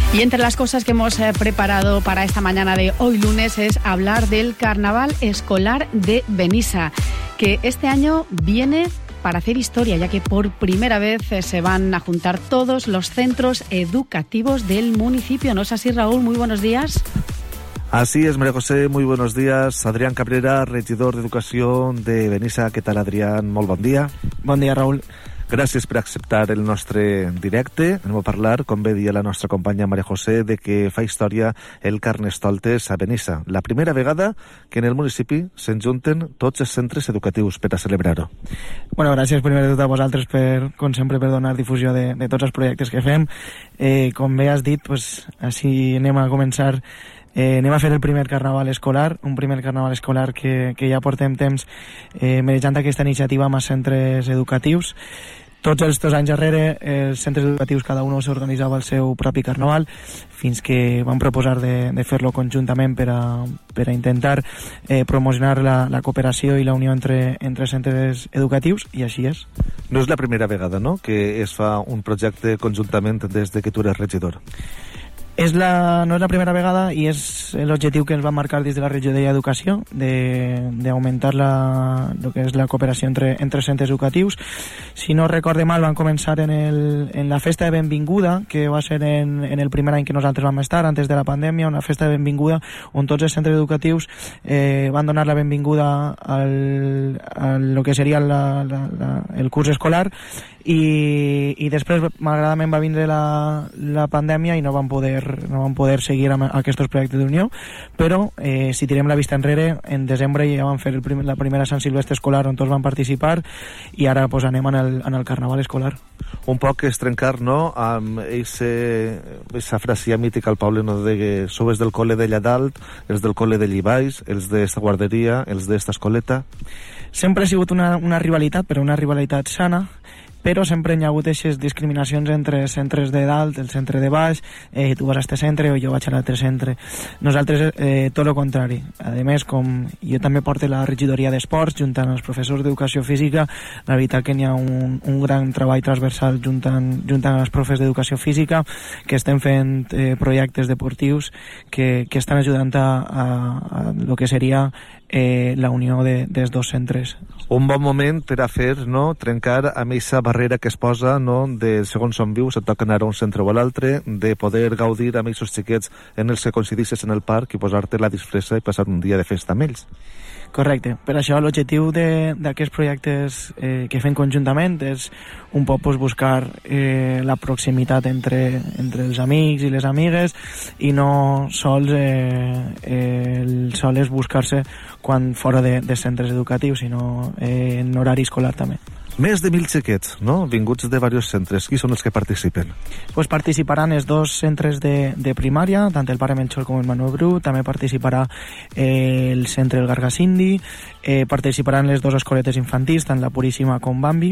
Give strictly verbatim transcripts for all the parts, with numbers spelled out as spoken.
Y entre las cosas que hemos eh, preparado para esta mañana de hoy lunes es hablar del Carnaval Escolar de Benissa, que este año viene para hacer historia, ya que por primera vez eh, se van a juntar todos los centros educativos del municipio. ¿No es así, Raúl? Muy buenos días. Así es, María José, muy buenos días. Adrián Cabrera, regidor d'Educació de Benissa. Què tal, Adrián? Molt bon dia. Bon dia, Raúl. Gràcies per acceptar el nostre directe. Anem a parlar, com bé dia la nostra companya Maria José, de que fa història el Carnestoltes a Benissa. La primera vegada que en el municipi se'n junten tots els centres educatius per a celebrar-ho. Bueno, gràcies primer de tot a vosaltres, per, com sempre, per donar difusió de, de tots els projectes que fem. Eh, com bé has dit, pues, així anem a començar. Eh, anem a fer el primer carnaval escolar, un primer carnaval escolar que, que ja portem temps eh, manejant aquesta iniciativa amb els centres educatius. Tots els dos anys darrere, els centres educatius cada un s'organitzava el seu propi carnaval, fins que vam proposar de, de fer-lo conjuntament per a, per a intentar eh, promocionar la, la cooperació i la unió entre, entre centres educatius, i així és. No és la primera vegada, no?, que es fa un projecte conjuntament des de que tu eres regidor. És la, no és la primera vegada i és l'objectiu que ens va marcar des de la regidoria d'Educació, d'augmentar la, lo que és la cooperació entre, entre centres educatius. Si no recorde mal, van començar en, el, en la festa de benvinguda, que va ser en, en el primer any que nosaltres vam estar, antes de la pandèmia, una festa de benvinguda on tots els centres educatius eh, van donar la benvinguda al, a lo que seria la, la, la, el curs escolar, i, i després, malauradament, va vindre la, la pandèmia i no van poder no van poder seguir amb aquests projectes d'unió, però eh, si tirem la vista enrere, en desembre ja vam fer el prim, la primera Sant Silvestre escolar on tots van participar, i ara pues, anem en el, en el Carnaval escolar. Un poc és trencar, no?, amb aquesta frase mítica al poble, no?, de que sou els del col·le d'allà dalt, els del col·le de Llibaix, els d'esta guarderia, els d'esta escoleta. Sempre ha sigut una, una rivalitat, però una rivalitat sana, però sempre hi ha hagut aquestes discriminacions entre centres de dalt, el centre de baix, eh, tu vas a este centre o jo vaig a l'altre centre. Nosaltres, eh, tot el contrari. A més, com jo també porto la regidoria d'esports, juntant els professors d'educació física, la veritat que hi ha un, un gran treball transversal juntant, juntant els profes d'educació física, que estem fent eh, projectes deportius que, que estan ajudant a, a, a lo que seria eh, la unió de, dels dos centres. Un bon moment per a fer, no?, trencar amb aquesta barrera que es posa, no?, de segons on vius, et toca anar a un centre o a l'altre, de poder gaudir amb aquests xiquets en els que coincidisses en el parc i posar-te la disfressa i passar un dia de festa amb ells. Correcte. Per això l'objectiu d'aquests projectes eh, que fem conjuntament és un poc pues, buscar eh, la proximitat entre, entre els amics i les amigues, i no sols eh, eh, el sol és buscar-se quan fora de, de centres educatius, sinó eh, en horari escolar també. Més de mil xiquets, no?, vinguts de diversos centres. Qui són els que participen? Pues participaran els dos centres de, de primària, tant el Pare Melchor com el Manuel Bru, també participarà eh, el centre del Gargasindi, eh, participaran les dues escoletes infantils, tant la Puríssima com Bambi,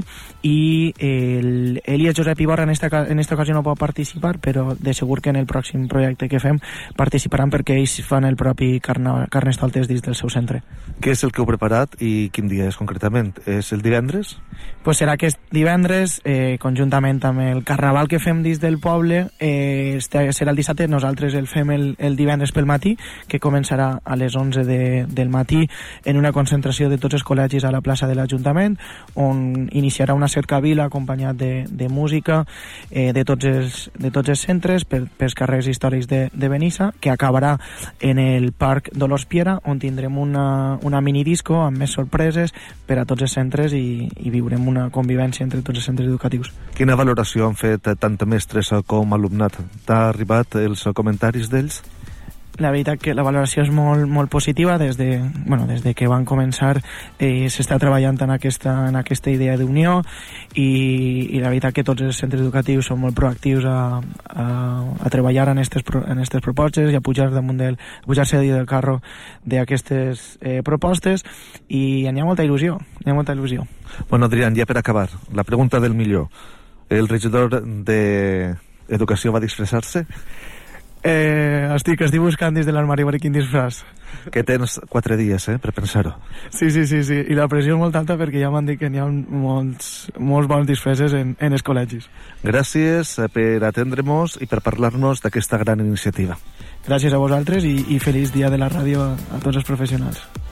i el Elias Josep Iborra en esta, en esta ocasió no pot participar, però de segur que en el pròxim projecte que fem participaran, perquè ells fan el propi carna, Carnestoltes dins del seu centre. Què és el que heu preparat i quin dia és concretament? És el divendres? Pues serà aquest divendres, eh, conjuntament amb el carnaval que fem dins del poble, eh, serà el dissabte, nosaltres el fem el, el divendres pel matí, que començarà a les onze de, del matí en una concentració de tots els col·legis a la plaça de l'Ajuntament, on iniciarà una cercavila acompanyat de, de música eh, de, tots els, de tots els centres per, pels carrers històrics de, de Benissa, que acabarà en el Parc Dolors Piera, on tindrem una, una minidisco amb més sorpreses per a tots els centres i, i viurem una convivència entre tots els centres educatius. Quina valoració han fet tant mestres com alumnat? T'ha arribat els comentaris d'ells? La veritat que la valoració és molt, molt positiva. Des de, bueno, des de que van començar eh, s'està treballant en aquesta, en aquesta idea d'unió, i, i la veritat que tots els centres educatius són molt proactius a, a, a treballar en aquestes en aquestes propostes i a pujar damunt del, pujar-se del carro d'aquestes eh, propostes, i hi ha molta il·lusió, hi ha molta il·lusió. Bueno, Adrián, ja per acabar, la pregunta del millor. El regidor d'Educació va disfressar-se? Eh, estic, estic buscant des de l'armari per quin disfraç. Que tens quatre dies, eh, per pensar-ho. Sí, sí, sí, sí, i la pressió és molt alta perquè ja m'han dit que n'hi ha molts, molts bons disfresses en, en els col·legis. Gràcies per atendre-nos i per parlar-nos d'aquesta gran iniciativa. Gràcies a vosaltres i, i feliç dia de la ràdio a, a tots els professionals.